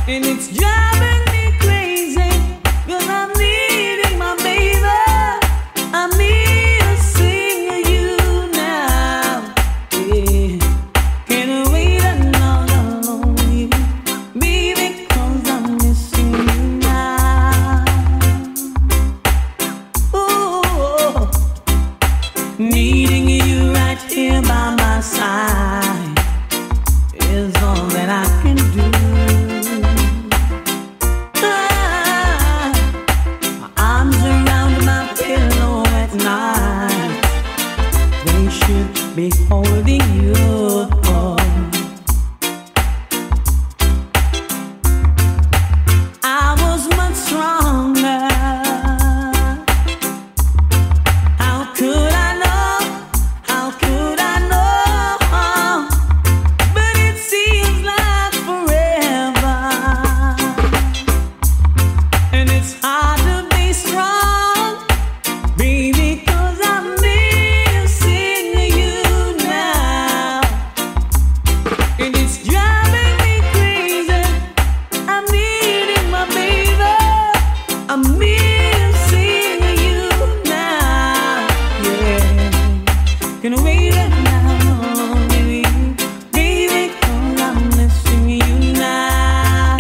And it's driving me crazy, 'cause I'm needing my baby. I'm missing you now. Yeah. Can't wait another lonely, baby, 'cause I'm missing you now. Ooh, needing you right here by my side is all that I can do. My arms around my pillow at night, they should be holding you. I was much stronger. How could I know? How could I know? But it seems like forever, and it's hard to be strong, baby, 'cause I'm missing you now. And it's driving me crazy. I'm needing my baby. I'm missing you now. Yeah. Can wait now, baby, baby, 'cause I'm missing you now.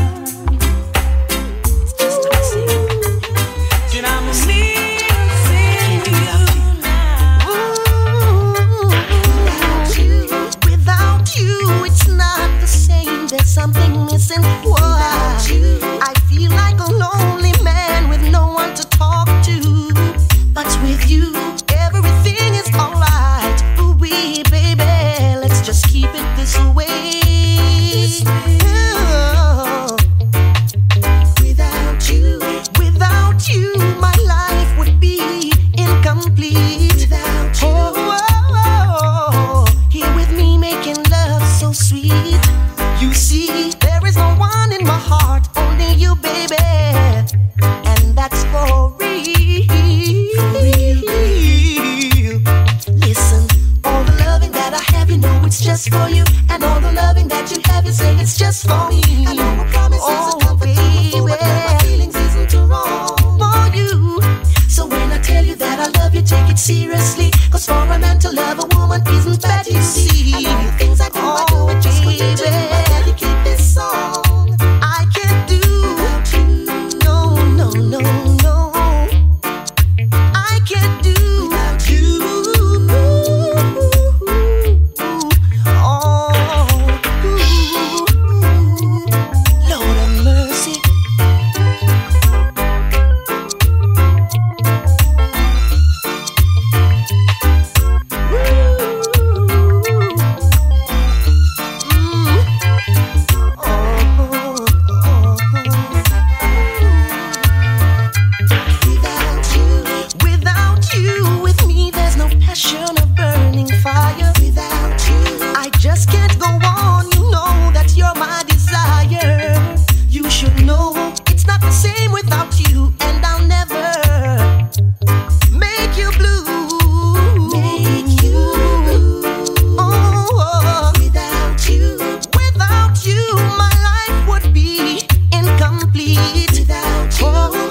It's just like saying, said I'm missing you now. Without you, it's not the same. There's something missing. Without you, I feel like a lonely man with no one to talk to. But with you, everything is alright. Ooh, baby, let's just keep it this way. Oh. Without you, my life would be incomplete. Without you, here with me making love so sweet. You see, there is no one in my heart, only you, baby, and that's for real. Listen, all the loving that I have, you know it's just for you, and all the loving that you have, you say it's just for me. I know a promise is a comfort, but my feelings isn't too wrong for you. So when I tell you that I love you, take it seriously, 'cause for a man to love a woman isn't bad, you see. And all the things I do it just for you to dedicate this song. I can't do without you. No, no, no, no. I can't do without you. Oh, Lord have mercy. Without you, with me, there's no passion or burning fire. Without you, I just can't go on. You know that you're my desire. You should know it's not the same without you, and I'll never make you blue. Oh, without you, my life would be incomplete. Without you,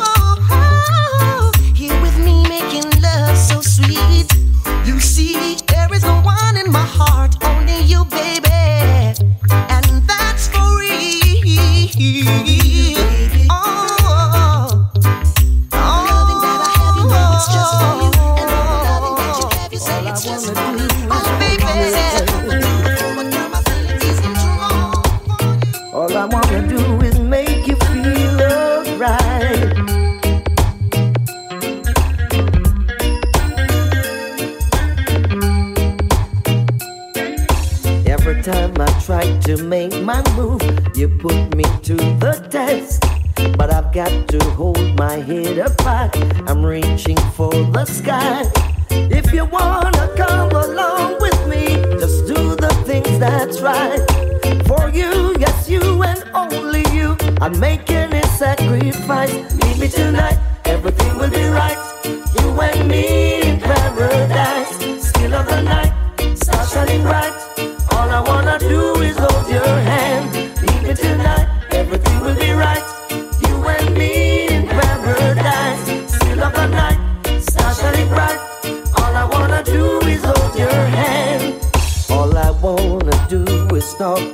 here with me making love so sweet. You see, there is no one in my heart, only you, baby, and that's for real. Oh, all the loving that I have, you know it's just for you, and all the loving that you have, you say it's just for me. Oh, baby, but girl, my feelings isn't too wrong for you. All I wanna do is make you feel alright. Every time I try to make my move, you put me to the test. But I've got to hold my head up high. I'm reaching for the sky. If you wanna come along with me, just do the things that's right. For you, yes, you and only you, I'm making a sacrifice. Leave me tonight, everything will be right. You and me in paradise. Still of the night, stars shining bright. All I wanna do is hold your hand. Leave me tonight, everything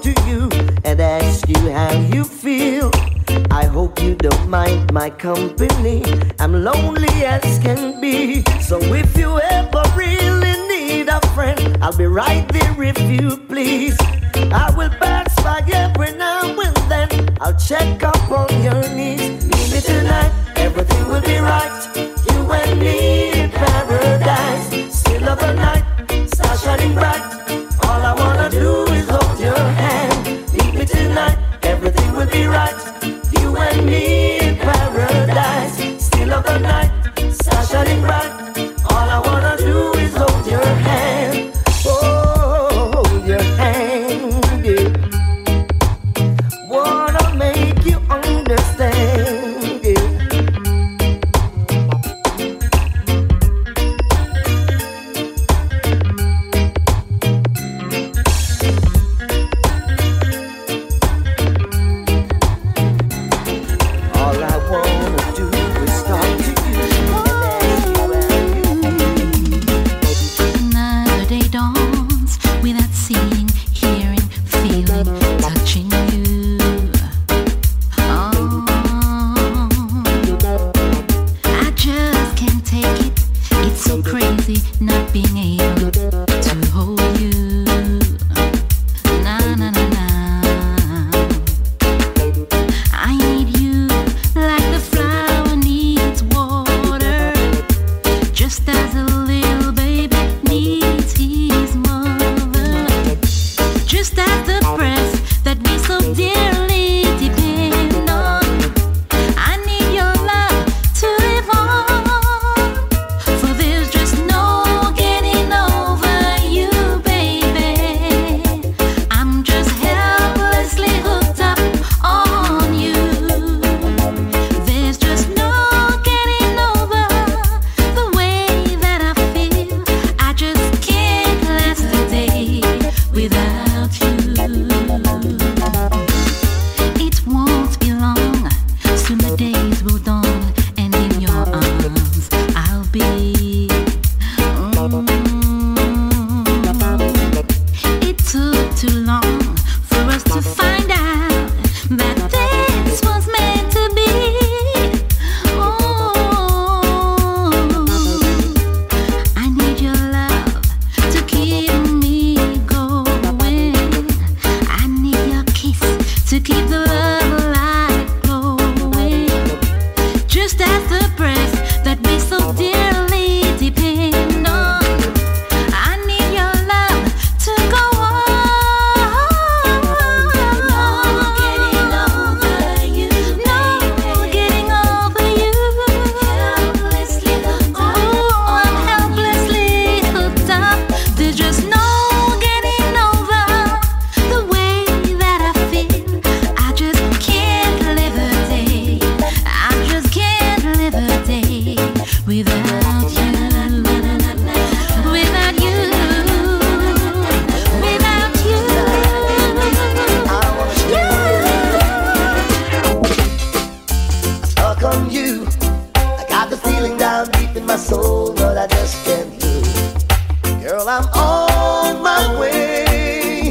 to you and ask you how you feel. I hope you don't mind my company. I'm lonely as can be. So if you ever really need a friend, I'll be right there if you please. I will pass by every now and then. I'll check up on your needs. Meet me tonight, everything will be right. You and me in paradise. Still of the night, stars shining bright. All I wanna do is hold your hand. Meet me tonight, everything will be right. You and me in paradise. Still of the night, stars shining bright. All I wanna do is hold your hand. Oh, hold your hand, yeah. Wanna make you understand, yeah. All I wanna do is talk to you and ask you. Another day dawns without seeing, hearing, feeling, touching you. Oh, I just can't take it. It's so crazy not being able to hold you. Na na na na. I need you like the flower needs water, just as a little baby needs his mother, just as the breath that we so dearly depend on. I need your love to live on, for there's just no getting over you, baby. I'm just helplessly hooked up on you. There's just no getting over the way that I feel. I just can't last a day without you. It won't be long, soon the days will dawn, and in your arms I'll be. It took too long for us to find out that this was meant to be. Oh, I need your love to keep me going. I need your kiss to keep the love light glowing, just as the breath that we so dearly depend on. I need your love to go on. No getting over you, no getting over you. Helplessly hooked up. Oh, I'm helplessly hooked up. There's just no getting over the way that I feel. I just can't live a day. I just can't live a day without you. Without you. Without you. Stuck on you. I got the feeling down deep in my soul, but I just can't lose. Girl, I'm on my way.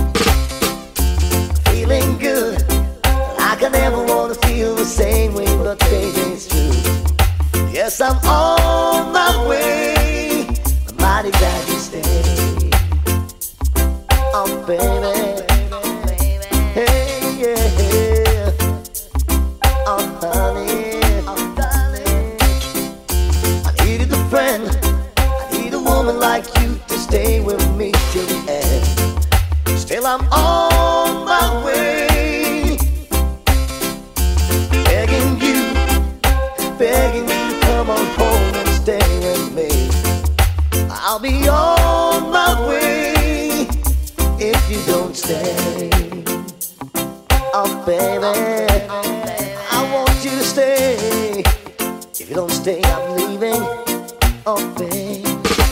Feeling good. Like I never wanna feel the same way, but baby, it's true. Yes, I'm on my way. I'm mighty glad you stayed. Oh, baby. Hey, yeah. Oh, honey. Oh, darling. I needed a friend. I need a woman like you to stay with me till the end. Still, I'm on my way. Begging you to come on home and stay with me. I'll be on my way if you don't stay. Oh, baby, I want you to stay. If you don't stay, I'm leaving. Oh, babe,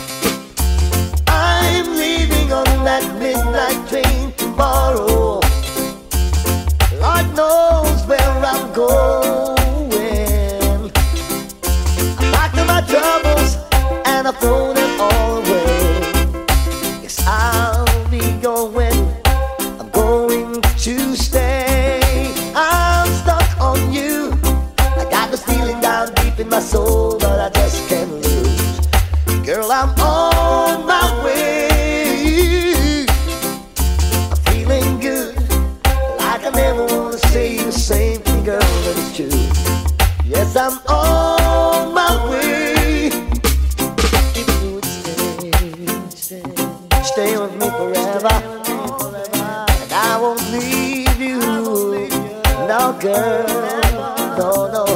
I'm leaving on that midnight train tomorrow. Lord knows where I'm going. I packed up my troubles and I've thrown them all away. Yes, I'll be going. I'm going to stay. I'm stuck on you. I got this feeling down deep in my soul, but I just can't lose. Girl, I'm on my way. I'm feeling good, like I never wanna say the same thing, girl, but it's true. Yes, I'm on my way. If you would stay with me forever, and I won't leave you. No, girl, no, no.